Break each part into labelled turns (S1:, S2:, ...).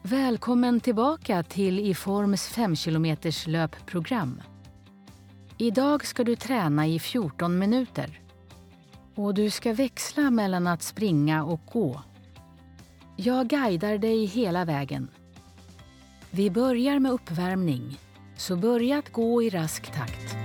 S1: Välkommen tillbaka till Iforms 5 kilometers löpprogram. Idag ska du träna i 14 minuter. Och du ska växla mellan att springa och gå. Jag guidar dig hela vägen. Vi börjar med uppvärmning, så börja att gå i rask takt.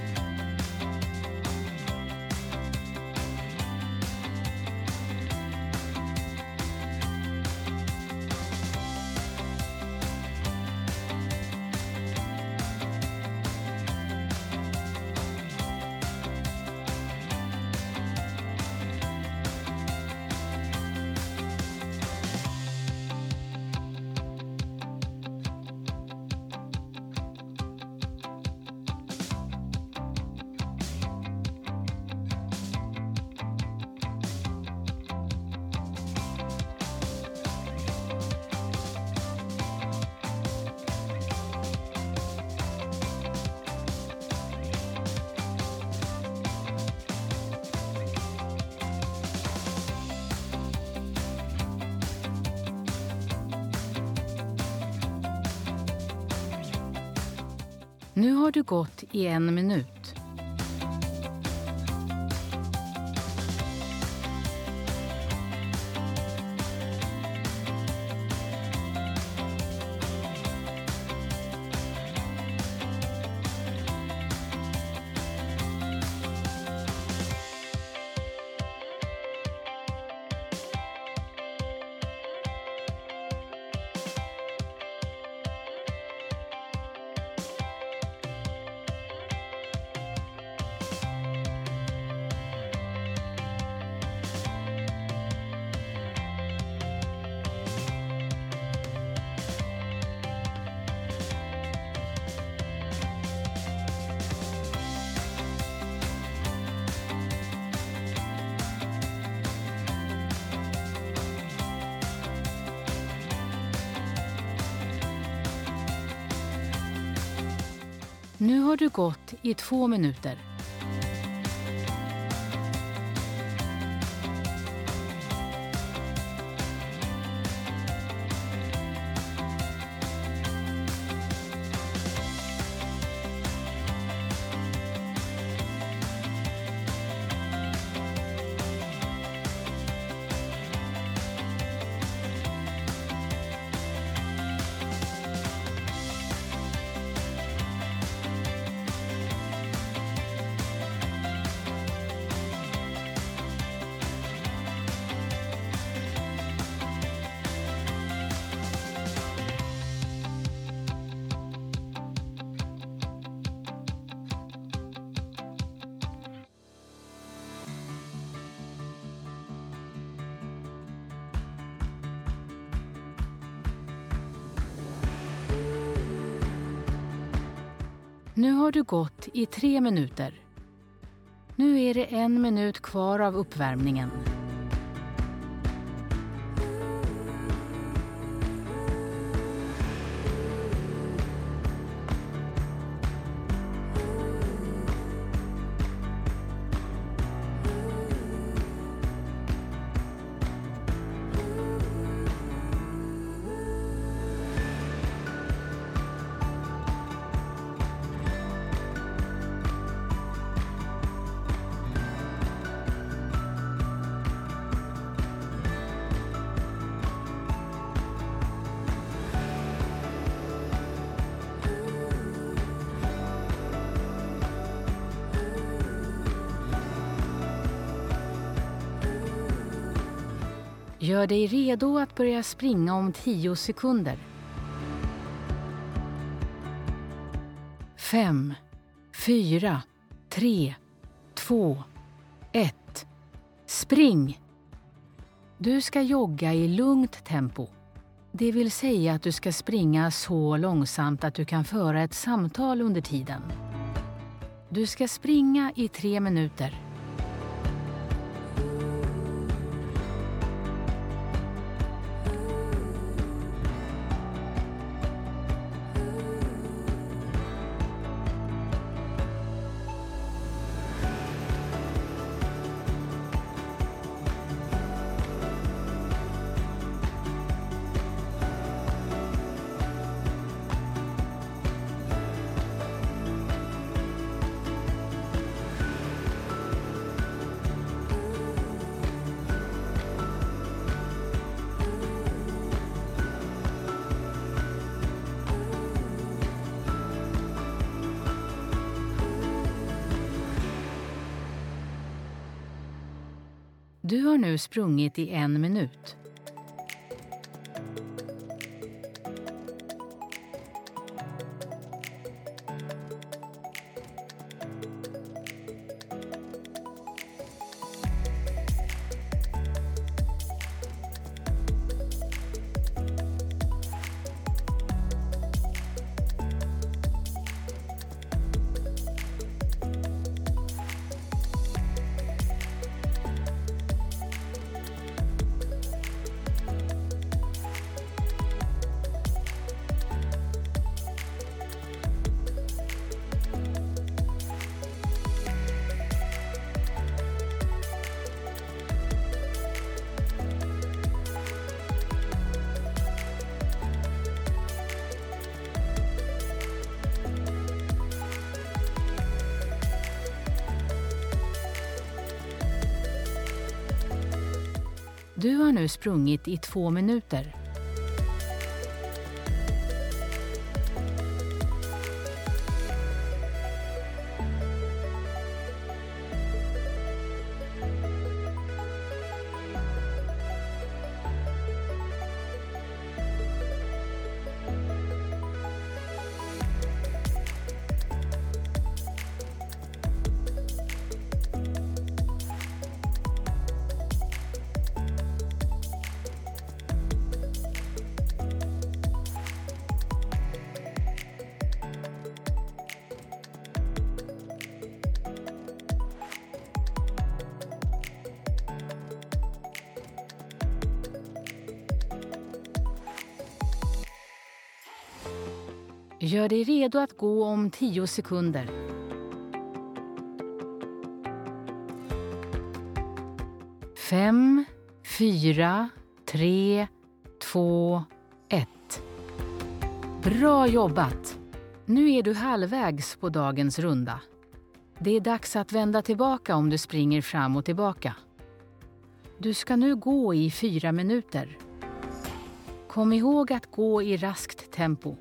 S1: Nu har du gått i 1 minut. Nu har du gått i 2 minuter. Nu har du gått i 3 minuter. Nu är det 1 minut kvar av uppvärmningen. Gör dig redo att börja springa om 10 sekunder. 5, 4, 3, 2, 1. Spring! Du ska jogga i lugnt tempo. Det vill säga att du ska springa så långsamt att du kan föra ett samtal under tiden. Du ska springa i 3 minuter. Du har nu sprungit i 1 minut. Du har nu sprungit i 2 minuter. Gör dig redo att gå om 10 sekunder. 5, 4, 3, 2, 1. Bra jobbat! Nu är du halvvägs på dagens runda. Det är dags att vända tillbaka om du springer fram och tillbaka. Du ska nu gå i 4 minuter. Kom ihåg att gå i raskt tempo.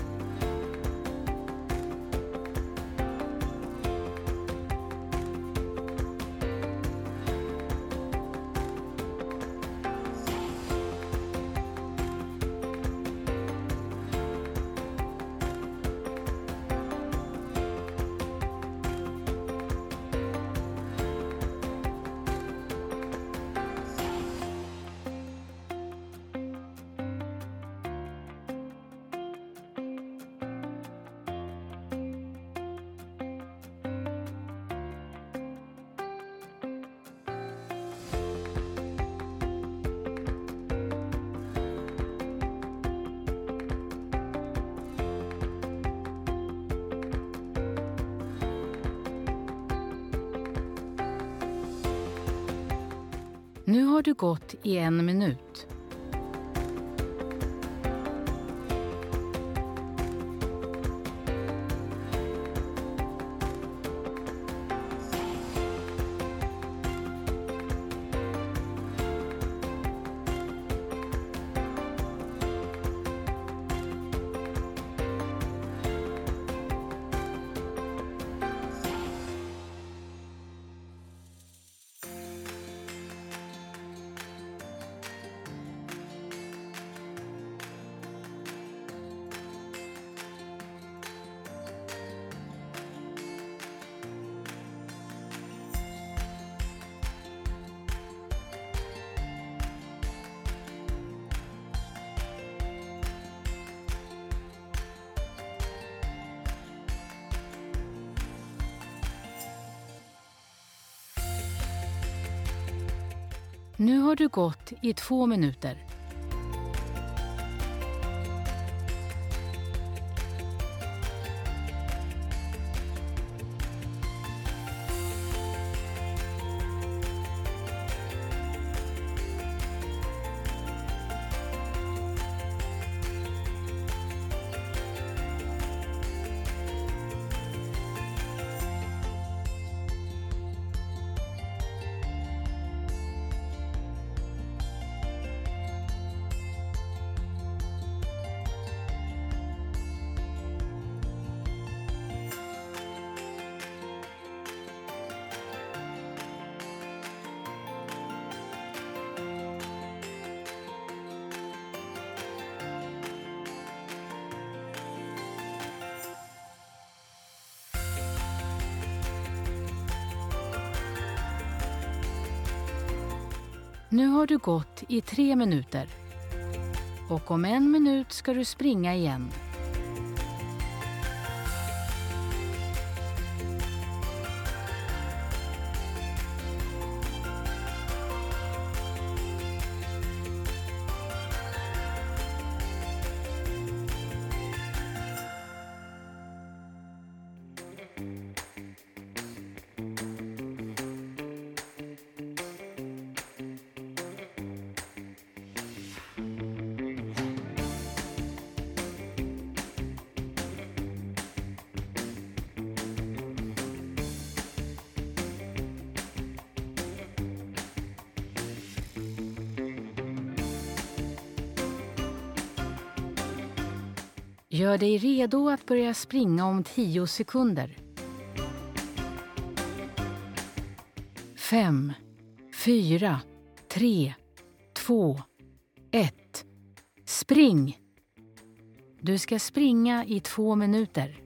S1: Nu har du gått i 1 minut. Nu har du gått i 2 minuter. Nu har du gått i 3 minuter. Och om 1 minut ska du springa igen. Gör dig redo att börja springa om 10 sekunder. 5, 4, 3, 2, 1. Spring! Du ska springa i 2 minuter.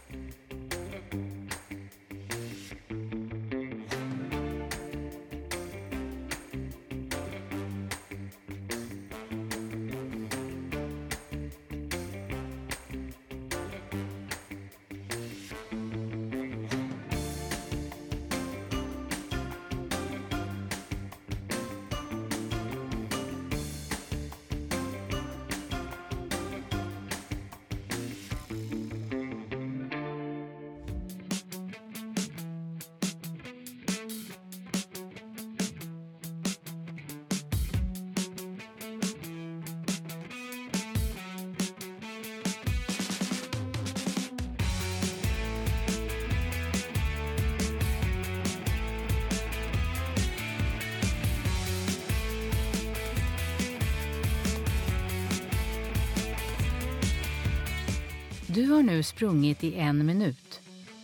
S1: Du har nu sprungit i 1 minut.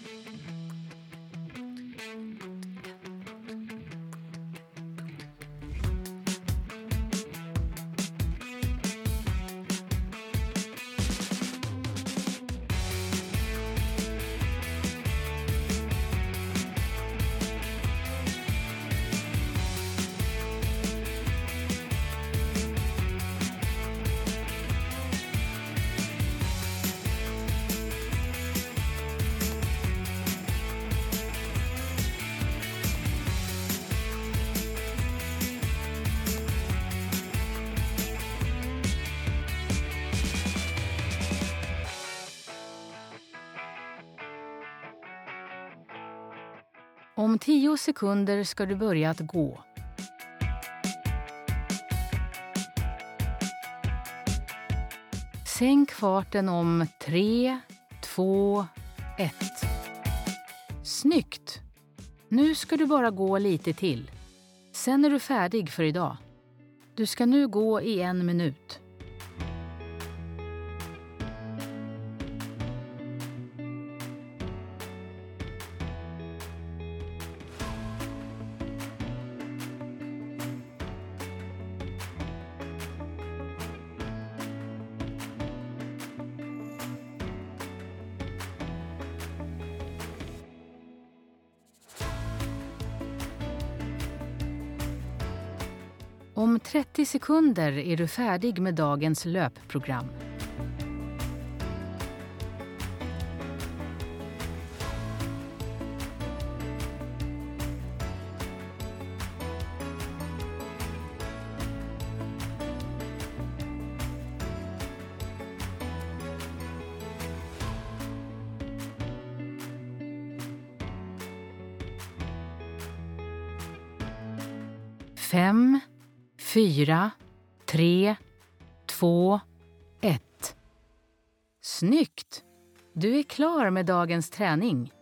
S1: Om 10 sekunder ska du börja att gå. Sänk farten om 3, 2, 1. Snyggt! Nu ska du bara gå lite till. Sen är du färdig för idag. Du ska nu gå i 1 minut. Om 30 sekunder är du färdig med dagens löpprogram. Fem, 4, 3, 2, 1. Snyggt! Du är klar med dagens träning.